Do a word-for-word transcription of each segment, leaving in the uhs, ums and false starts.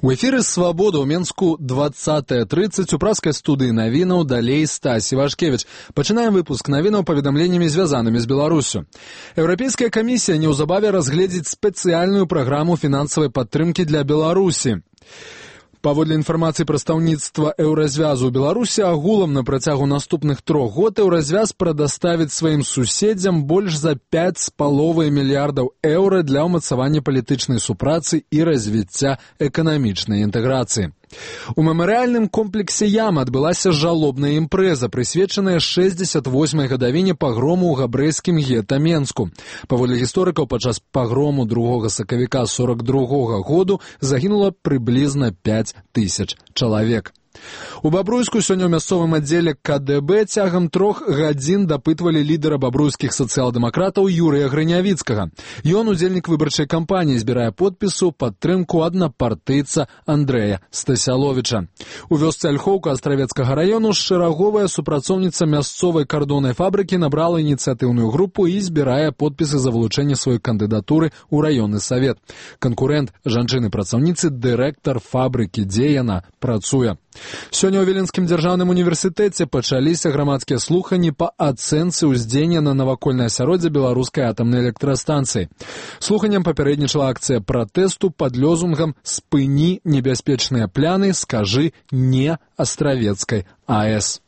У эфіры «Свабода» ў Менску двадцатая тридцать у праскай студыі навінаў далей Стась Івашкевіч. Пачынаем выпуск навінаў паведамленнямі, звязанымі з Беларусю. Еўрапейская камісія неўзабаве разгледзіць спецыяльную праграму фінансавай падтрымкі для Беларусі. Паводле інфармацыі прадстаўніцтва Еўразвязу ў Беларусі, агулам на працягу наступных трох год Еўразвяз прадаставіць сваім суседзям больш за пяць з паловай мільярдаў еўра для ўмацавання палітычнай супрацы і развіцця эканамічнай інтэграцыі. У мемарыяльным комплексе Яма адбылася жалобная імпрэза, прысвечаная шэсцьдзесят восьмай гадавіне пагрому ў габрэйскім гета Менску. Паводле гісторыкаў, падчас пагрому другога сакавіка сорок другога году загінула прыблізна пяць тысяч чалавек. У Бабруйску сёння ў мясцовым аддзеле ка дэ бэ цягам трох гадзін дапытвалі лідара бабруйскіх сацыял-дэмакратаў Юрыя Грынявіцкага. Ён, удзельнік выбарчай кампаніі, збірае подпісу падтрымку аднапартыйца Андрэя Стасяловіча. У вёсцы Альхоўка Астравецкага раёну шэраговая супрацоўніца мясцовай кардоннай фабрыкі набрала ініцыятыўную групу і збірае подпісы за вылучэнне сваёй кандыдатуры ў раённы савет. Канкурэнт жанчыны-працаўніцы дырэктар фабрыкі, дзе яна працуе. Сёння ў Віленскім дзяржаўным універсітэце пачаліся грамадскія слуханні па ацэнцы ўздзеяння на навакольнае асяроддзе беларускай атамнай электрастанцыі. Слуханням папярэднічала акцыя пратэсту пад лёзунгам «Спыні небяспечныя пляны, скажы не Астравецкай а эс».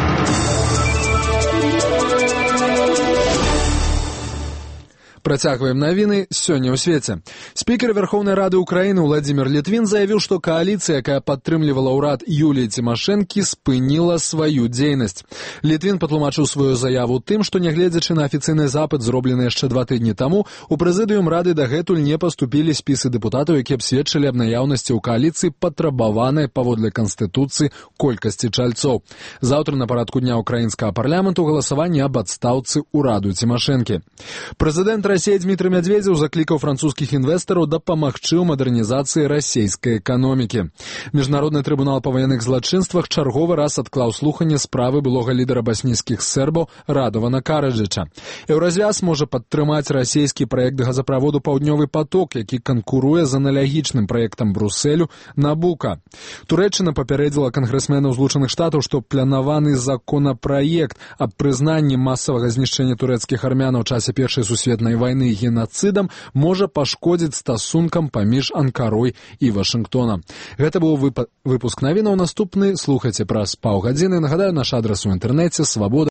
Працягваем навіны сёння ў свеце. Спікер Верховнай Рады Украіны Владзімір Літвін заявіў, што кааліцыя, якая падтрымлівала ўрад Юліі Цімашэнкі, спыніла сваю дзейнасць. Літвін патлумачыў сваю заяву тым, што, нягледзячы на афіцыйны запыт, зроблены яшчэ два тыдні таму, у прэзідыум Рады дагэтуль не паступілі спісы дэпутатаў, якія б сведчылі аб наяўнасці ў кааліцыі патрабаванай паводле Канстытуцыі колькасці чальцоў. Заўтра на парадку дня украінскага парламенту галасаванне аб адстаўцы ўраду Цімашэнкі. Прэзідэнт Расіі Дмітрый Медведзеў заклікаў французскіх інвестараў дапамагчы ў мадэрнізацыі расійскай эканомікі. Міжнародны трыбунал па ваенных злачынствах чарговы раз адклаў слуханне справы былога лідара баснійскіх сербаў Радована Караджыча. Еўразвяз можа падтрымаць расійскі праект газаправоду «Паўднёвы поток», які канкуруе з аналагічным праектам Брусэлю «Набука». Турэччына папярэдзіла кангрэсменаў Злучаных Штатаў, што планаваны законапраект аб прызнанні масавага знішчэння турэцкіх армян у часе Першай сусветнай вайны вайны генацыдам можа пашкодзіць стасункам паміж Анкарой і Вашынгтонам. Гэта быў выпуск навінаў. Наступны слухайце праз паўгадзіны. Нагадаю, наш адрас у інтэрнэце свабода.